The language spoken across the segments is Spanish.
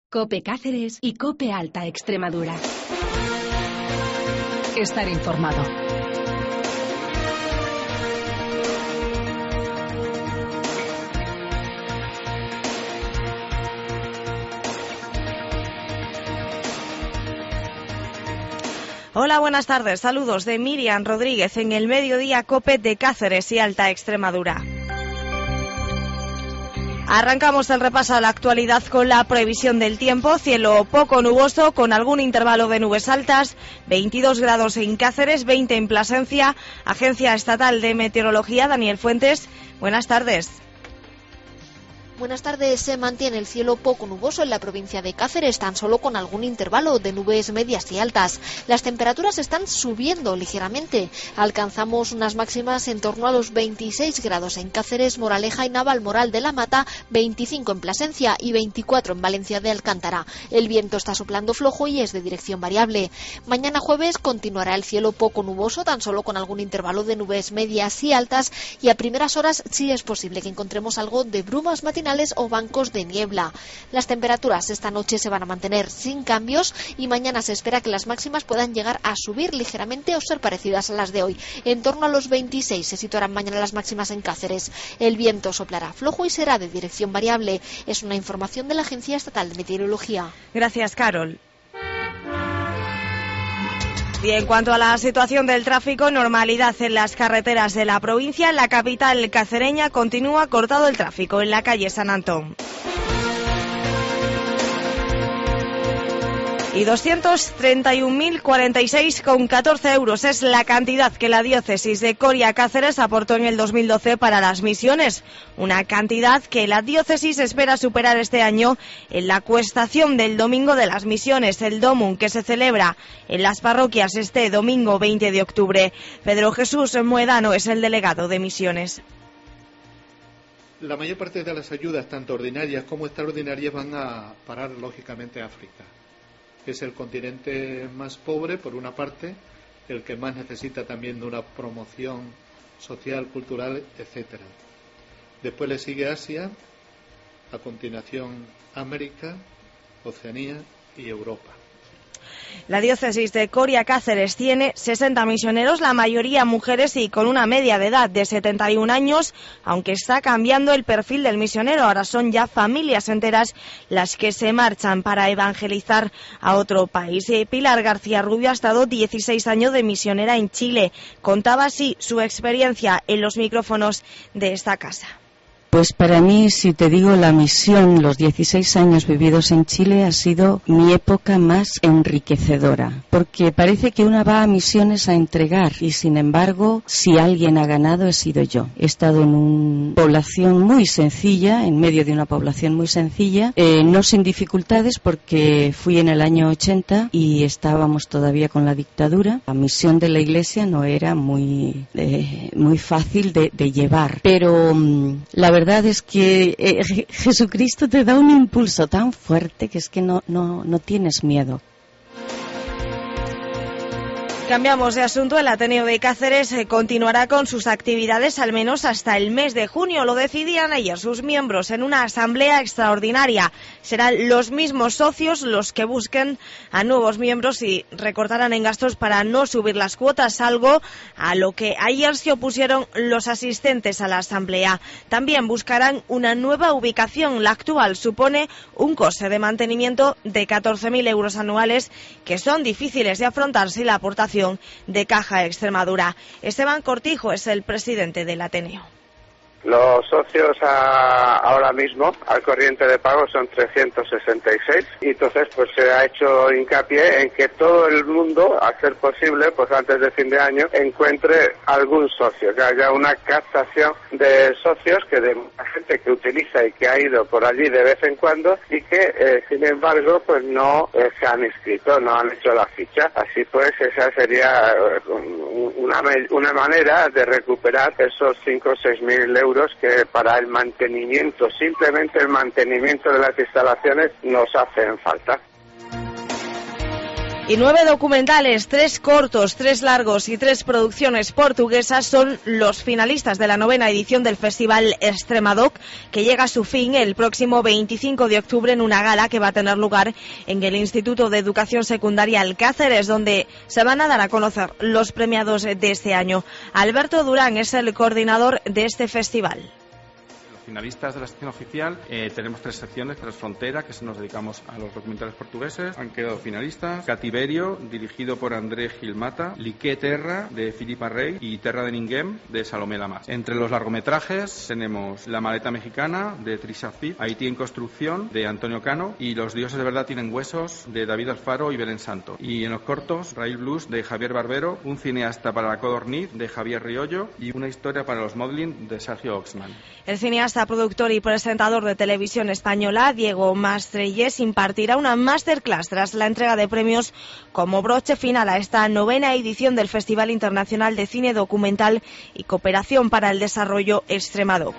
COPE Cáceres y COPE Alta Extremadura. Estar informado. Hola, buenas tardes. Saludos de Miriam Rodríguez en el Mediodía COPE de Cáceres y Alta Extremadura. Arrancamos el repaso a la actualidad con la previsión del tiempo. Cielo poco nuboso con algún intervalo de nubes altas, 22 grados en Cáceres, 20 en Plasencia. Agencia Estatal de Meteorología, Daniel Fuentes. Buenas tardes. Buenas tardes. Se mantiene el cielo poco nuboso en la provincia de Cáceres, tan solo con algún intervalo de nubes medias y altas. Las temperaturas están subiendo ligeramente. Alcanzamos unas máximas en torno a los 26 grados en Cáceres, Moraleja y Navalmoral de la Mata, 25 en Plasencia y 24 en Valencia de Alcántara. El viento está soplando flojo y es de dirección variable. Mañana jueves continuará el cielo poco nuboso, tan solo con algún intervalo de nubes medias y altas, y a primeras horas sí es posible que encontremos algo de brumas matinales o bancos de niebla. Las temperaturas esta noche se van a mantener sin cambios y mañana se espera que las máximas puedan llegar a subir ligeramente o ser parecidas a las de hoy. En torno a los 26 se situarán mañana las máximas en Cáceres. El viento soplará flojo y será de dirección variable. Es una información de la Agencia Estatal de Meteorología. Gracias, Carol. Y en cuanto a la situación del tráfico, normalidad en las carreteras de la provincia. En la capital cacereña continúa cortado el tráfico en la calle San Antón. Y 231.046,14 euros es la cantidad que la diócesis de Coria Cáceres aportó en el 2012 para las misiones. Una cantidad que la diócesis espera superar este año en la cuestación del Domingo de las Misiones, el Domum, que se celebra en las parroquias este domingo 20 de octubre. Pedro Jesús Muedano es el delegado de misiones. La mayor parte de las ayudas, tanto ordinarias como extraordinarias, van a parar lógicamente a África. Es el continente más pobre, por una parte, el que más necesita también de una promoción social, cultural, etcétera. Después le sigue Asia, a continuación América, Oceanía y Europa. La diócesis de Coria Cáceres tiene 60 misioneros, la mayoría mujeres y con una media de edad de 71 años, aunque está cambiando el perfil del misionero. Ahora son ya familias enteras las que se marchan para evangelizar a otro país. Pilar García Rubio ha estado 16 años de misionera en Chile. Contaba así su experiencia en los micrófonos de esta casa. Pues para mí, si te digo la misión, los 16 años vividos en Chile ha sido mi época más enriquecedora, porque parece que una va a misiones a entregar y sin embargo, si alguien ha ganado he sido yo. He estado en una población muy sencilla, en medio de una población muy sencilla, no sin dificultades porque fui en el año 80 y estábamos todavía con la dictadura. La misión de la Iglesia no era muy fácil de llevar, pero la verdad es que Jesucristo te da un impulso tan fuerte que es que no tienes miedo. Cambiamos de asunto. El Ateneo de Cáceres continuará con sus actividades al menos hasta el mes de junio. Lo decidían ayer sus miembros en una asamblea extraordinaria. Serán los mismos socios los que busquen a nuevos miembros y recortarán en gastos para no subir las cuotas, algo a lo que ayer se opusieron los asistentes a la asamblea. También buscarán una nueva ubicación. La actual supone un coste de mantenimiento de 14.000 euros anuales que son difíciles de afrontar sin la aportación de Caja Extremadura. Esteban Cortijo es el presidente del Ateneo. Los socios ahora mismo al corriente de pago son 366 y entonces pues se ha hecho hincapié en que todo el mundo, a ser posible, pues antes de fin de año, encuentre algún socio, que haya una captación de socios, que de gente que utiliza y que ha ido por allí de vez en cuando y que sin embargo pues no se han inscrito, no han hecho la ficha. Así pues esa sería una manera de recuperar esos 5 o 6 mil euros que para el mantenimiento, simplemente el mantenimiento de las instalaciones, nos hacen falta. Y 9 documentales, 3 cortos, 3 largos y 3 producciones portuguesas son los finalistas de la 9ª edición del Festival Extremadoc, que llega a su fin el próximo 25 de octubre en una gala que va a tener lugar en el Instituto de Educación Secundaria Alcáceres, donde se van a dar a conocer los premiados de este año. Alberto Durán es el coordinador de este festival. Finalistas de la sección oficial, tenemos 3 secciones: Transfrontera, que nos dedicamos a los documentales portugueses. Han quedado finalistas Cativerio, dirigido por André Gilmata, Liqué Terra, de Filipa Rey, y Terra de Ninguém, de Salomé Lamas. Entre los largometrajes tenemos La maleta mexicana, de Trisha Cid, Haití en construcción, de Antonio Cano, y Los dioses de verdad tienen huesos, de David Alfaro y Belén Santo. Y en los cortos, Rail Blues, de Javier Barbero, Un cineasta para la codorniz, de Javier Riollo, y Una historia para los Modlin, de Sergio Oxman. El cineasta, productor y presentador de televisión española, Diego Mastrelles, impartirá una masterclass tras la entrega de premios como broche final a esta 9ª edición del Festival Internacional de Cine Documental y Cooperación para el Desarrollo Extremadoc.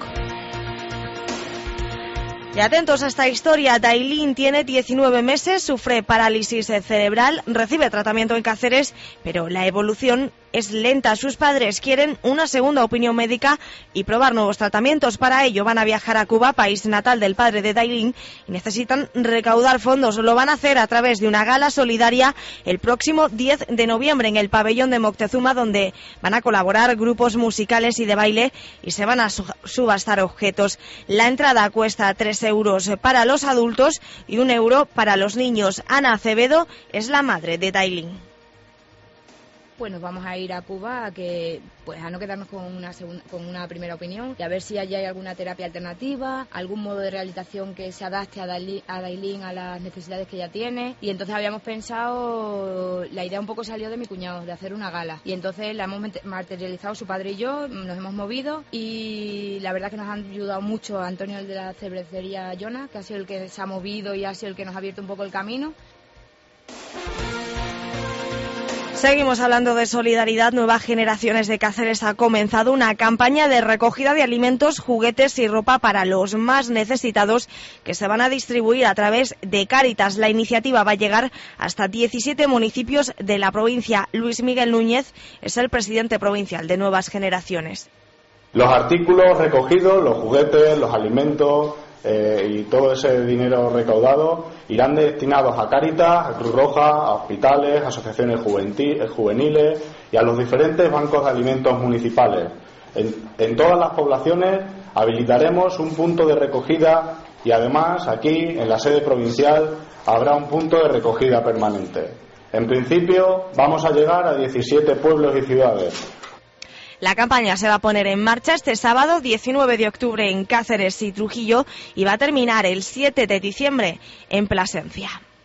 Y atentos a esta historia, Dailin tiene 19 meses, sufre parálisis cerebral, recibe tratamiento en Cáceres, pero la evolución es lenta. Sus padres quieren una segunda opinión médica y probar nuevos tratamientos. Para ello van a viajar a Cuba, país natal del padre de Dailin, y necesitan recaudar fondos. Lo van a hacer a través de una gala solidaria el próximo 10 de noviembre en el pabellón de Moctezuma, donde van a colaborar grupos musicales y de baile y se van a subastar objetos. La entrada cuesta 3 euros para los adultos y 1 euro para los niños. Ana Acevedo es la madre de Dailin. Pues nos vamos a ir a Cuba a no quedarnos con una primera opinión y a ver si allí hay alguna terapia alternativa, algún modo de rehabilitación que se adapte a Dailin a las necesidades que ella tiene. Y entonces habíamos pensado, la idea un poco salió de mi cuñado, de hacer una gala. Y entonces la hemos materializado su padre y yo, nos hemos movido y la verdad que nos han ayudado mucho Antonio, el de la cervecería Yona, que ha sido el que se ha movido y ha sido el que nos ha abierto un poco el camino. Seguimos hablando de solidaridad. Nuevas Generaciones de Cáceres ha comenzado una campaña de recogida de alimentos, juguetes y ropa para los más necesitados que se van a distribuir a través de Cáritas. La iniciativa va a llegar hasta 17 municipios de la provincia. Luis Miguel Núñez es el presidente provincial de Nuevas Generaciones. Los artículos recogidos, los juguetes, los alimentos y todo ese dinero recaudado irán destinados a Cáritas, a Cruz Roja, a hospitales, asociaciones juveniles y a los diferentes bancos de alimentos municipales. En todas las poblaciones habilitaremos un punto de recogida y además aquí en la sede provincial habrá un punto de recogida permanente. En principio vamos a llegar a 17 pueblos y ciudades. La campaña se va a poner en marcha este sábado 19 de octubre en Cáceres y Trujillo y va a terminar el 7 de diciembre en Plasencia.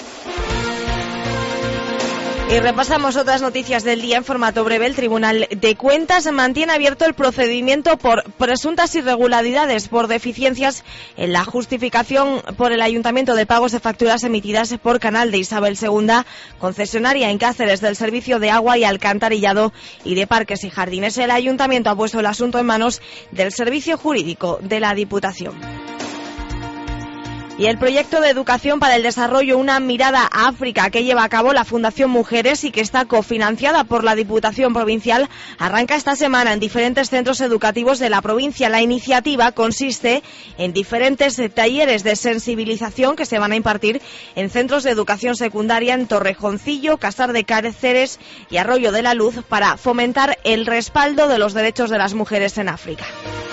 Y repasamos otras noticias del día en formato breve. El Tribunal de Cuentas mantiene abierto el procedimiento por presuntas irregularidades por deficiencias en la justificación por el Ayuntamiento de pagos de facturas emitidas por Canal de Isabel II, concesionaria en Cáceres del servicio de agua y alcantarillado y de parques y jardines. El Ayuntamiento ha puesto el asunto en manos del Servicio Jurídico de la Diputación. Y el proyecto de educación para el desarrollo, una mirada a África, que lleva a cabo la Fundación Mujeres y que está cofinanciada por la Diputación Provincial, arranca esta semana en diferentes centros educativos de la provincia. La iniciativa consiste en diferentes talleres de sensibilización que se van a impartir en centros de educación secundaria en Torrejoncillo, Casar de Cáceres y Arroyo de la Luz para fomentar el respaldo de los derechos de las mujeres en África.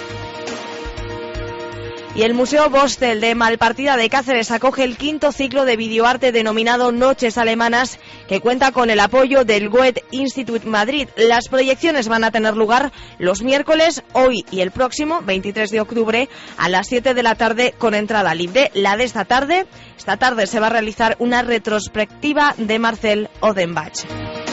Y el Museo Bostel de Malpartida de Cáceres acoge el 5º ciclo de videoarte denominado Noches Alemanas, que cuenta con el apoyo del Goethe Institut Madrid. Las proyecciones van a tener lugar los miércoles, hoy y el próximo, 23 de octubre, a las 7 de la tarde con entrada libre. La de esta tarde se va a realizar una retrospectiva de Marcel Odenbach.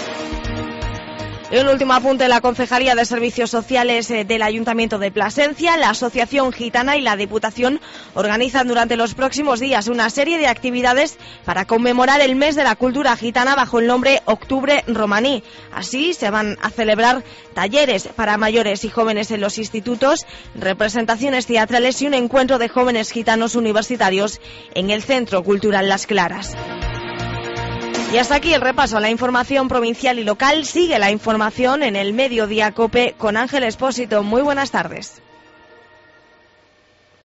Y un último apunte: la Concejalía de Servicios Sociales del Ayuntamiento de Plasencia, la Asociación Gitana y la Diputación organizan durante los próximos días una serie de actividades para conmemorar el mes de la cultura gitana bajo el nombre Octubre Romaní. Así se van a celebrar talleres para mayores y jóvenes en los institutos, representaciones teatrales y un encuentro de jóvenes gitanos universitarios en el Centro Cultural Las Claras. Y hasta aquí el repaso a la información provincial y local. Sigue la información en el Mediodía COPE con Ángel Expósito. Muy buenas tardes.